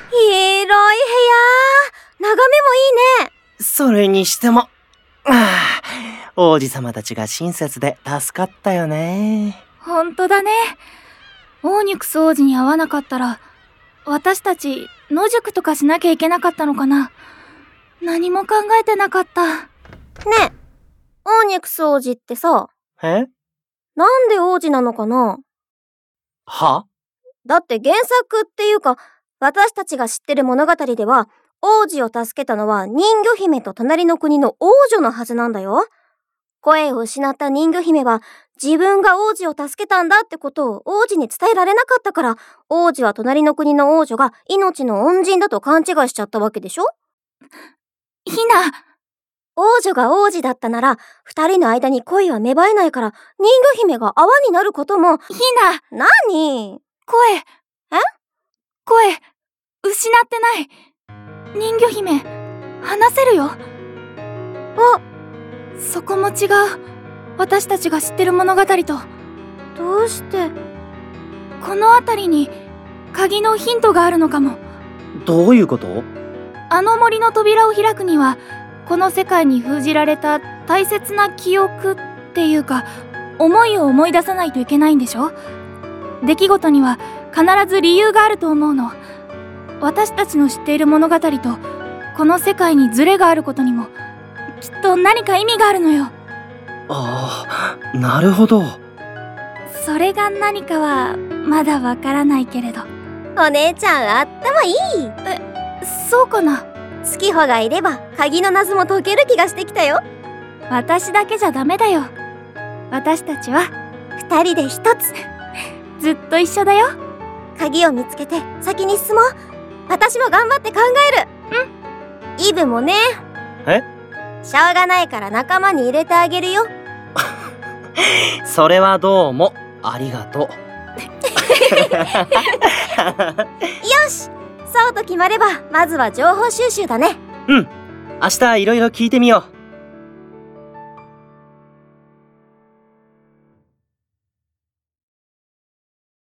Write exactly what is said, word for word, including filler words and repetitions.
広い部屋。眺めもいいね。 それにしても、ああ、王子様たちが親切で助かったよね。 ほんとだね。オーニュクス王子に会わなかったら、私たち野宿とかしなきゃいけなかったのかな。何も考えてなかった。ねえ、オーニュクス王子ってさ、 え？ なんで王子なのかな？ は？ だって原作っていうか、私たちが知ってる物語では、王子を助けたのは人魚姫と隣の国の王女のはずなんだよ。声を失った人魚姫は自分が王子を助けたんだってことを王子に伝えられなかったから、王子は隣の国の王女が命の恩人だと勘違いしちゃったわけでしょ？ ひな、 王女が王子だったなら二人の間に恋は芽生えないから、人魚姫が泡になることも。 ひな、 何？ 声、 え？ 声、失ってない。人魚姫、話せるよ。 あ、 そこも違う。私たちが知ってる物語と。 どうして？ この辺りに鍵のヒントがあるのかも。 どういうこと？ あの森の扉を開くには、この世界に封じられた大切な記憶っていうか、思いを思い出さないといけないんでしょ？出来事には必ず理由があると思うの。私たちの知っている物語とこの世界にズレがあることにもきっと何か意味があるのよ。 ああ、なるほど。 それが何かはまだわからないけれど。 お姉ちゃん頭いい。 え、そうかな。 月穂がいれば鍵の謎も解ける気がしてきたよ。 私だけじゃダメだよ。私たちは二人で一つ。 ずっと一緒だよ。 鍵を見つけて先に進もう。私も頑張って考える。うん。イブもね。 え？ しょうがないから仲間に入れてあげるよ。 それはどうもありがとう。よし、そうと決まればまずは情報収集だね。 うん、明日いろいろ聞いてみよう。